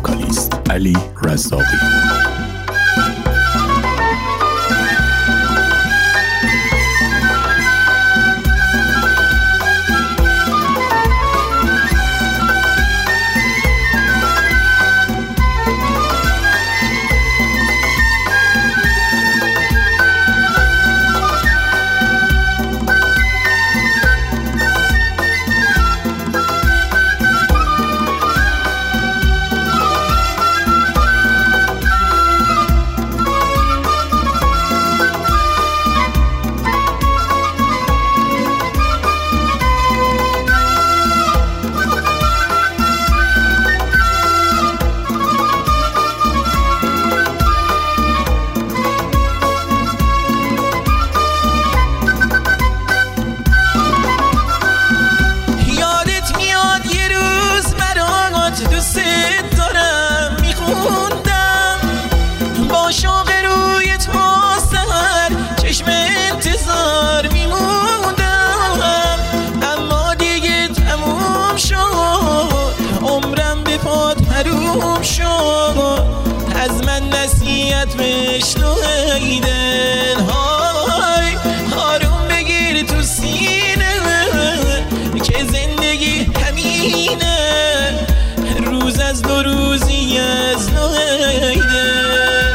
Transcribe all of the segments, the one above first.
وکالیست علی رزاقی. از من نصیحت بشنو ای دل های آروم بگیر تو سینه که زندگی همینه روز از دو روزی از نو ای دل.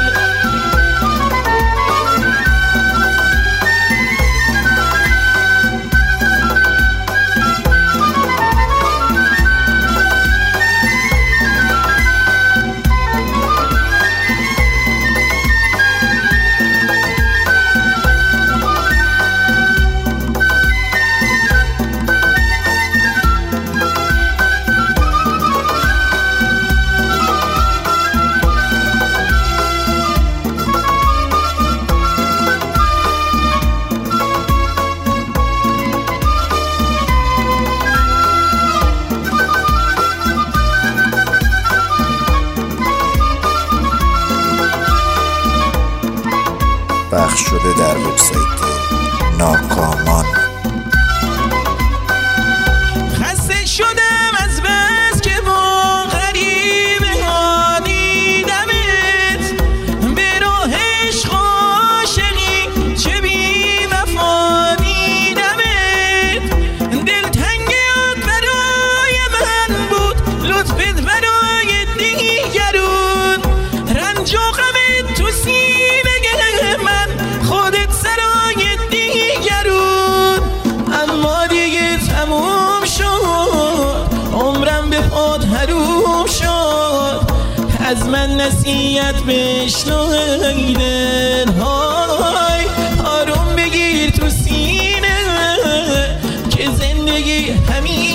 پخش شده در وبسایت ناکامان. خسته شدم از بس که با غریبه ها دیدمت به راه عشق عاشقی چه بی وفا دیدمت دلتنگیت برای من بود لطفت برای دیگرون رنج و غمت تو سینه من خودت سرای دیگرون اما دیگه تموم شد عمرم به پات حروم شد از من نصیحت بشنو ای دل های آروم بگیر تو سینه که زندگی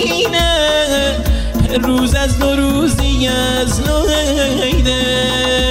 همینه روز از دو روزی از نو ای دل.